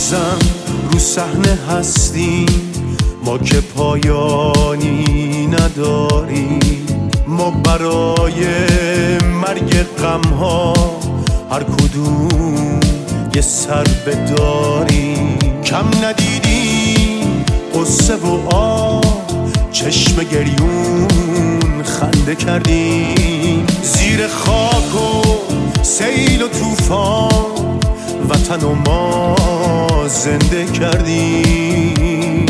هنوزم رو صحنه هستیم، ما که پایانی نداریم. ما برای مرگ غمها هر کدوم یه سر بداریم. کم ندیدیم قصه و چشم گریون خنده کردیم. زیر خاک و سیل و طوفان وطن و ما زنده کردیم.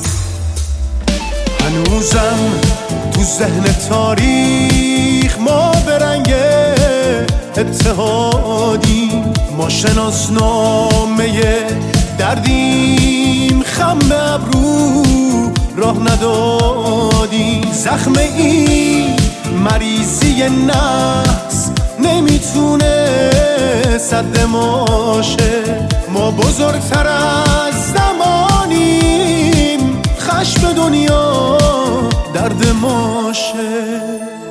هنوزم تو ذهن تاریخ ما به رنگ اتحادیم. ما شناسنامه دردیم، خم به ابرو راه ندادیم. زخم این مریضی نفس نمیتونه سد ما شه. ما بزرگتر از زمانیم، خشم دنیا درد ما شه.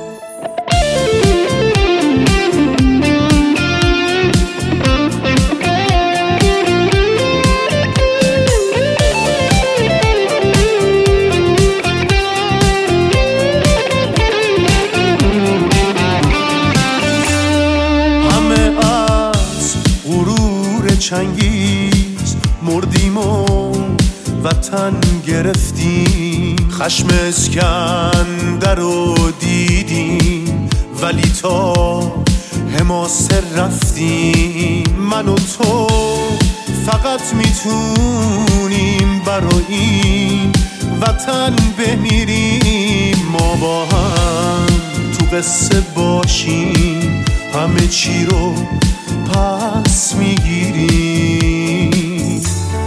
چنگیز مردیم و وطن گرفتیم. خشم اسکندر رو دیدیم، ولی تا حماسه رفتیم. من و تو فقط میتونیم برای این وطن بمیریم. ما با هم تو قصه باشیم، همه چی رو پس میگیریم.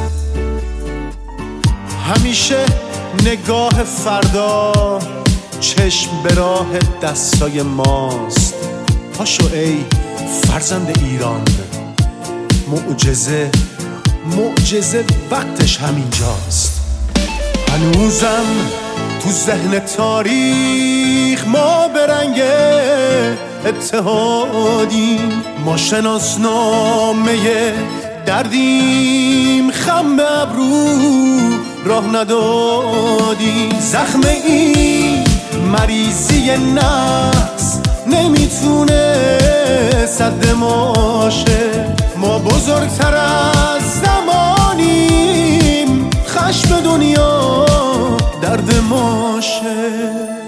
همیشه نگاه فردا چشم به راه دستای ماست. پاشو ای فرزند ایران، معجزه وقتش همینجاست. هنوزم تو ذهن تاریخ ما به رنگ اتحادیم. ما شناسنامه دردیم، خم به ابرو راه ندادیم. زخم این مریضی نفس نمیتونه سد ما شه. ما بزرگتر از زمانیم، خشم دنیا درد ما شه.